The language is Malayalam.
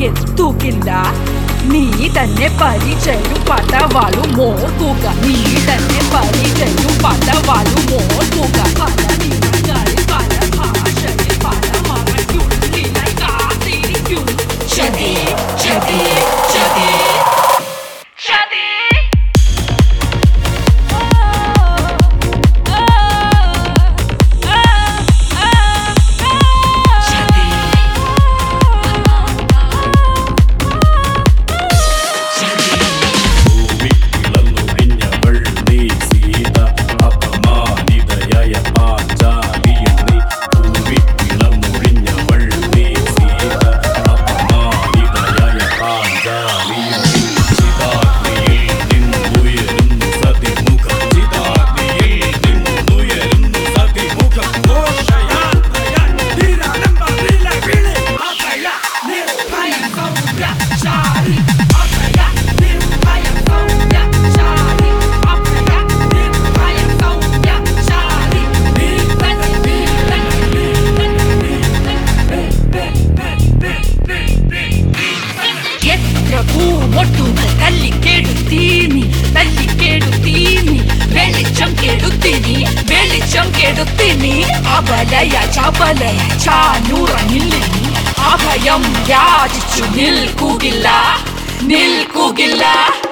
എത്തുകില്ല. നീ തന്നെ പരിചയം പടവാളും ഓർക്കുക. നീ തന്നെ പരിചയം പടവാളും ഓർക്കുക. പല നിറങ്ങളിൽ പല ഭാഷയിൽ പല മറയ്ക്കുള്ളിലായി കാത്തിരിക്കും. ചതി ചതി ചതി ചതി. ഒട്ടുകൾ തല്ലിക്കെടുത്തീനി തല്ലിക്കെടുത്തീനി വെളിച്ചം കെടുത്തിനി വെളിച്ചം കെടുത്തിനി. അബലയ ചബലയ ചാനുറങ്ങില്ലിനി അഭയം യാചിച്ചു നിൽക്കുകില്ല നിൽക്കുകില്ല.